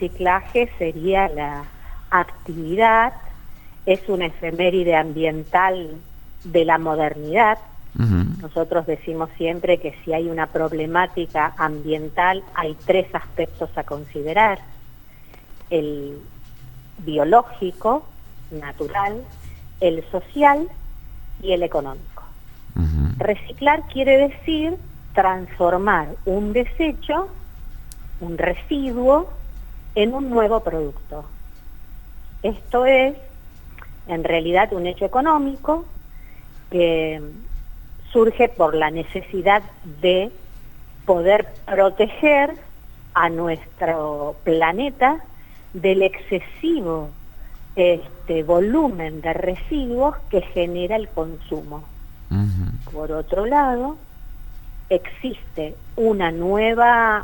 reciclaje sería la actividad, es una efeméride ambiental de la modernidad. Nosotros decimos siempre que si hay una problemática ambiental hay 3 aspectos a considerar: el biológico, natural, el social y el económico. Reciclar quiere decir transformar un desecho, un residuo, en un nuevo producto. Esto es, en realidad, un hecho económico que surge por la necesidad de poder proteger a nuestro planeta del excesivo volumen de residuos que genera el consumo. Por otro lado, existe un nuevo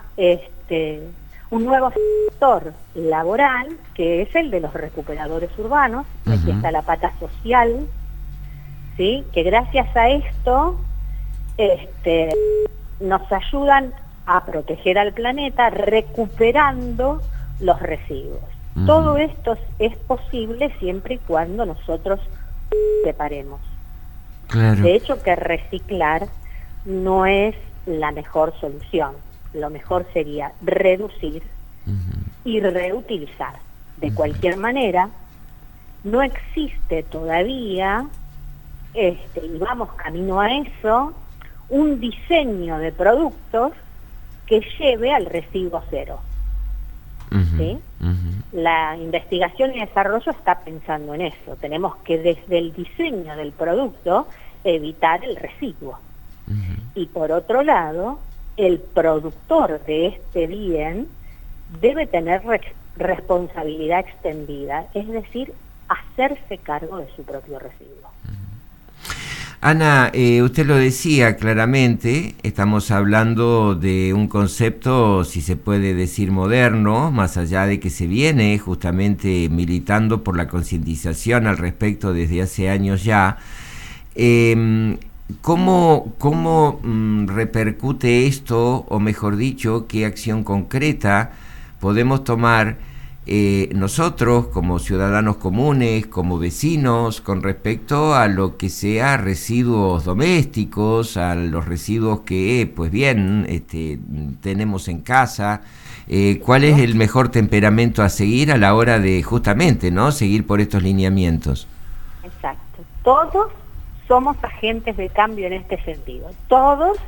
sector laboral, que es el de los recuperadores urbanos. Aquí está la pata social, ¿sí? Que gracias a esto nos ayudan a proteger al planeta recuperando los residuos. Todo esto es posible siempre y cuando nosotros separemos. Claro. De hecho, que reciclar no es la mejor solución. Lo mejor sería reducir y reutilizar. De cualquier manera, no existe todavía, y vamos camino a eso, un diseño de productos que lleve al residuo cero. ¿Sí? La investigación y desarrollo está pensando en eso. Tenemos que desde el diseño del producto evitar el residuo. Y por otro lado, el productor de este bien debe tener responsabilidad extendida, es decir, hacerse cargo de su propio residuo. Ana, usted lo decía claramente, estamos hablando de un concepto, si se puede decir, moderno, más allá de que se viene justamente militando por la concientización al respecto desde hace años ya. ¿Cómo repercute esto, o mejor dicho, qué acción concreta podemos tomar nosotros como ciudadanos comunes, como vecinos, con respecto a lo que sea residuos domésticos, a los residuos que, pues bien, tenemos en casa? ¿Cuál es el mejor temperamento a seguir a la hora de justamente, ¿no?, seguir por estos lineamientos? Exacto. Todos somos agentes de cambio en este sentido. Todos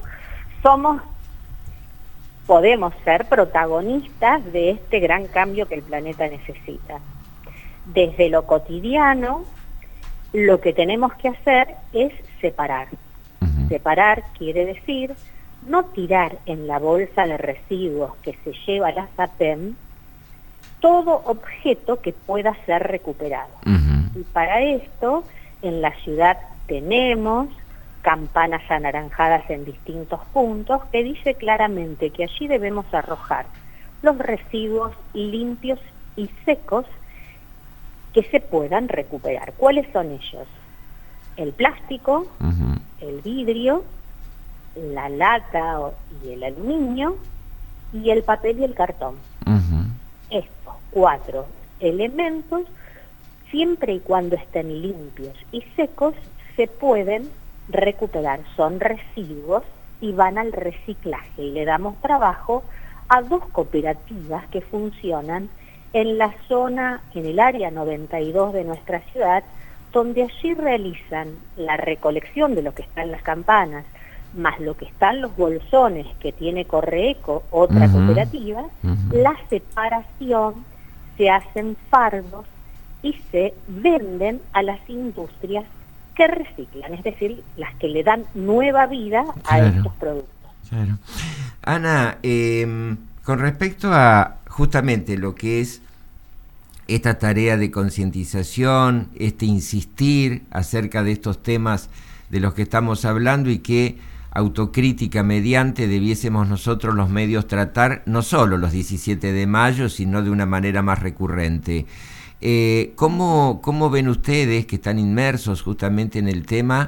podemos ser protagonistas de este gran cambio que el planeta necesita. Desde lo cotidiano, lo que tenemos que hacer es separar. Separar quiere decir no tirar en la bolsa de residuos que se lleva la SAPEM todo objeto que pueda ser recuperado. Y para esto, en la ciudad tenemos campanas anaranjadas en distintos puntos que dice claramente que allí debemos arrojar los residuos limpios y secos que se puedan recuperar. ¿Cuáles son ellos? El plástico, el vidrio, la lata y el aluminio, y el papel y el cartón. Estos 4 elementos, siempre y cuando estén limpios y secos, se pueden recuperar. Son residuos y van al reciclaje, y le damos trabajo a 2 cooperativas que funcionan en la zona, en el área 92 de nuestra ciudad, donde allí realizan la recolección de lo que está en las campanas, más lo que está en los bolsones que tiene Correeco, otra cooperativa. La separación, se hacen fardos y se venden a las industrias que reciclan, es decir, las que le dan nueva vida a estos productos. Claro. Ana, con respecto a justamente lo que es esta tarea de concientización, insistir acerca de estos temas de los que estamos hablando, y que autocrítica mediante debiésemos nosotros los medios tratar no solo los 17 de mayo, sino de una manera más recurrente. ¿Cómo ven ustedes, que están inmersos justamente en el tema,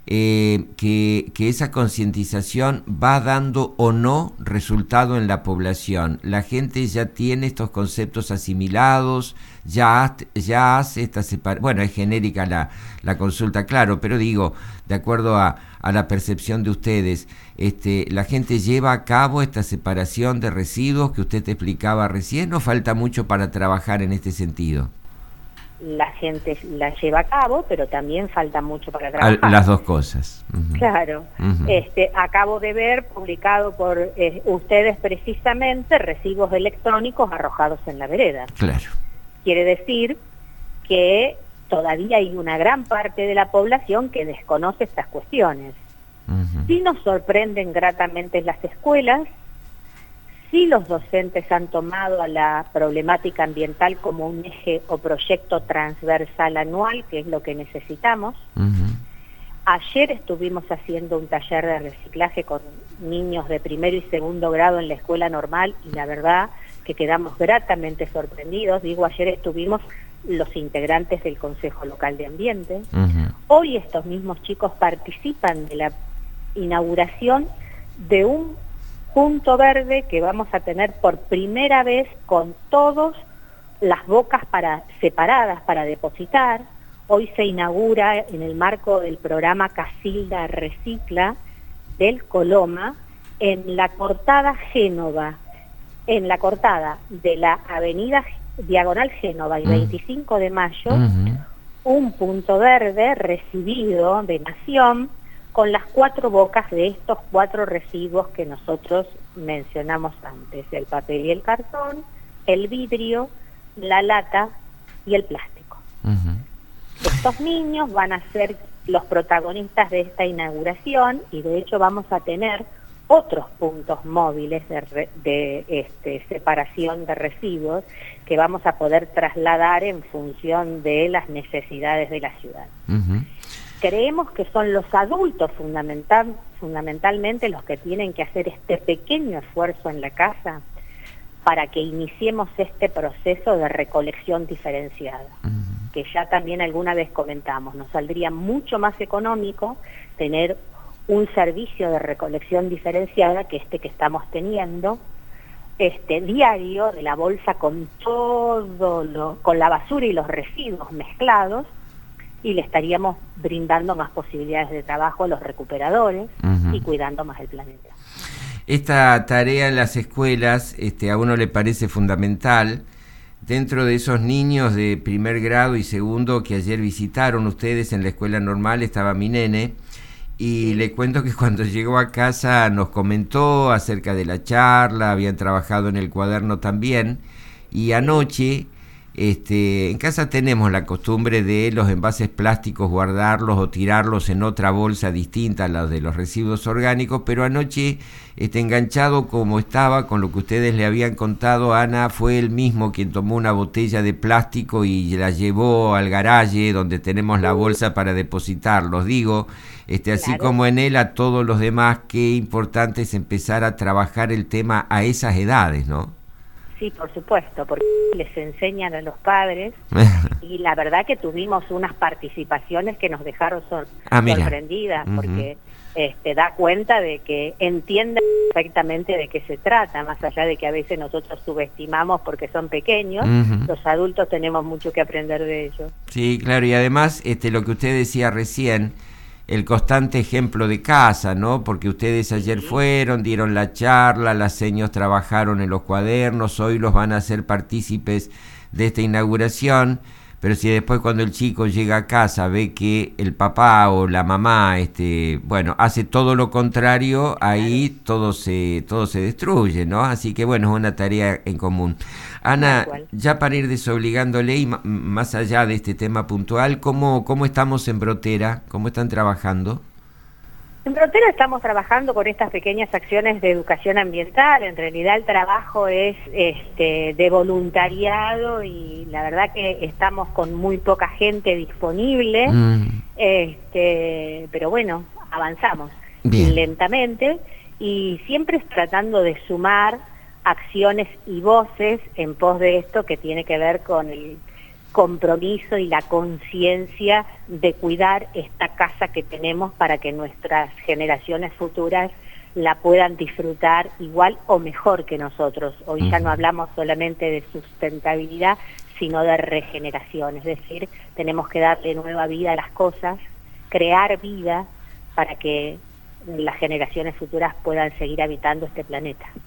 que esa concientización va dando o no resultado en la población. La gente ya tiene estos conceptos asimilados, ya hace esta separación. Bueno, es genérica la consulta, claro, pero digo, de acuerdo a la percepción de ustedes, ¿la gente lleva a cabo esta separación de residuos que usted te explicaba recién o falta mucho para trabajar en este sentido? La gente la lleva a cabo, pero también falta mucho para trabajar. Las dos cosas. Uh-huh. Claro. Uh-huh. Acabo de ver, publicado por ustedes precisamente, residuos electrónicos arrojados en la vereda. Claro. Quiere decir que todavía hay una gran parte de la población que desconoce estas cuestiones. Uh-huh. Sí nos sorprenden gratamente las escuelas, sí los docentes han tomado a la problemática ambiental como un eje o proyecto transversal anual, que es lo que necesitamos. Uh-huh. Ayer estuvimos haciendo un taller de reciclaje con niños de primero y segundo grado en la escuela normal y la verdad que quedamos gratamente sorprendidos. Digo, ayer estuvimos los integrantes del Consejo Local de Ambiente. Uh-huh. Hoy estos mismos chicos participan de la inauguración de un punto verde que vamos a tener por primera vez con todas las bocas separadas para depositar. Hoy se inaugura en el marco del programa Casilda Recicla del Coloma en la cortada Génova, en la cortada de la avenida Diagonal Génova y 25 de mayo, un punto verde recibido de Nación con las 4 bocas de estos 4 residuos que nosotros mencionamos antes: el papel y el cartón, el vidrio, la lata y el plástico. Uh-huh. Estos niños van a ser los protagonistas de esta inauguración y de hecho vamos a tener otros puntos móviles de separación de residuos que vamos a poder trasladar en función de las necesidades de la ciudad. Uh-huh. Creemos que son los adultos fundamentalmente los que tienen que hacer este pequeño esfuerzo en la casa para que iniciemos este proceso de recolección diferenciada, uh-huh, que ya también alguna vez comentamos. Nos saldría mucho más económico tener un servicio de recolección diferenciada que que estamos teniendo, diario, de la bolsa con con la basura y los residuos mezclados, y le estaríamos brindando más posibilidades de trabajo a los recuperadores, uh-huh, y cuidando más el planeta. Esta tarea en las escuelas a uno le parece fundamental. Dentro de esos niños de primer grado y segundo que ayer visitaron ustedes en la escuela normal estaba mi nene, y le cuento que cuando llegó a casa nos comentó acerca de la charla, habían trabajado en el cuaderno también, y anoche en casa tenemos la costumbre de los envases plásticos guardarlos o tirarlos en otra bolsa distinta a la de los residuos orgánicos, pero anoche, enganchado como estaba con lo que ustedes le habían contado, Ana, fue él mismo quien tomó una botella de plástico y la llevó al garaje donde tenemos la bolsa para depositarlos. Digo, así claro, como en él, a todos los demás, qué importante es empezar a trabajar el tema a esas edades, ¿no? Sí, por supuesto, porque les enseñan a los padres y la verdad que tuvimos unas participaciones que nos dejaron sorprendidas, uh-huh, porque da cuenta de que entienden perfectamente de qué se trata, más allá de que a veces nosotros subestimamos porque son pequeños, uh-huh, los adultos tenemos mucho que aprender de ellos. Sí, claro, y además lo que usted decía recién, el constante ejemplo de casa, ¿no? Porque ustedes ayer fueron, dieron la charla, las seños trabajaron en los cuadernos, hoy los van a hacer partícipes de esta inauguración, pero si después cuando el chico llega a casa ve que el papá o la mamá, hace todo lo contrario, ahí todo se destruye, ¿no? Así que bueno, es una tarea en común. Ana, ya para ir desobligándole y más allá de este tema puntual, ¿cómo estamos en Brotera? ¿Cómo están trabajando? En Brotera estamos trabajando con estas pequeñas acciones de educación ambiental. En realidad el trabajo es de voluntariado y la verdad que estamos con muy poca gente disponible, pero bueno, avanzamos lentamente y siempre tratando de sumar acciones y voces en pos de esto que tiene que ver con compromiso y la conciencia de cuidar esta casa que tenemos para que nuestras generaciones futuras la puedan disfrutar igual o mejor que nosotros. Hoy ya no hablamos solamente de sustentabilidad, sino de regeneración, es decir, tenemos que darle nueva vida a las cosas, crear vida para que las generaciones futuras puedan seguir habitando este planeta.